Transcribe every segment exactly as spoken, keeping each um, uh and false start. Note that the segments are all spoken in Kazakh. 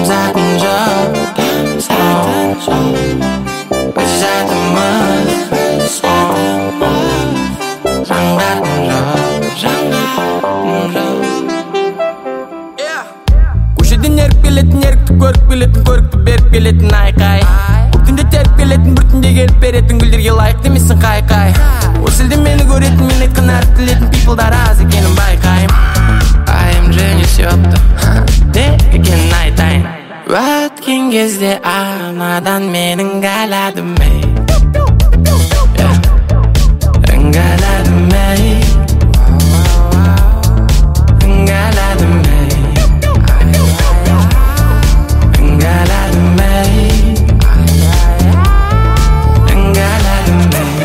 Tamsatın жоқ Біз жатырмыз Жаңғардың жоқ Көшеден еріп келетін, ерікті көріп келетін, көрікті беріп келетін айқай. Түнде теріп келетін, бір түнде келіп беретін, гүлдерге лайық демесін қай-қай. Өрсілде мені көретін, мен айтқан әріп тілетін, пиплдар аз екенін байқайым. Айым жөне сүйіпті, дек екенін айтайын. Өткен кезде анадан менің іңгәладым ей, іңгәладым ей, іңгәладым ей, іңгәладым ей, іңгәладым ей.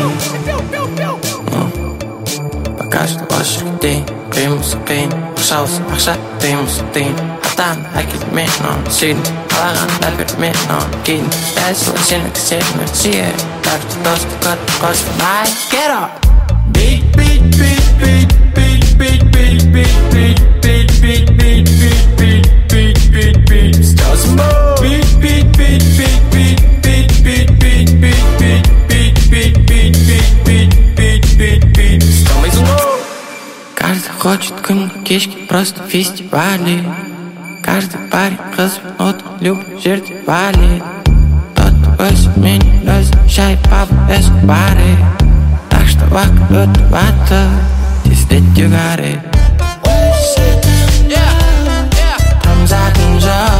Пока что башыр дейін, қиымыз қиын, ақшауыз ақша дейміз дейін. Аттан әкел мен оны сүйдім, қалаған да бер мен оны кейдім. Дәсіл сені кісеріме сүйе, тәріпті досты көт қосты май. Get up! Beat, beat, beat, beat, beat, beat, beat, beat, beat, beat, beat, beat, beat, beat, beat, beat, beat. Still some more. Beat, beat, beat, beat, beat, beat, beat, beat, beat, beat, beat, beat, beat, beat, beat, beat, beat, beat. Still some more. Каждый хочет күнгі кешке просто фестивали. Каждый парень қыз от любит жерде валит. Тот өзі мен өзі шай пап эскобары. Так что вакыт өтіп атты, тездетте гарри. Тамзатын жоқ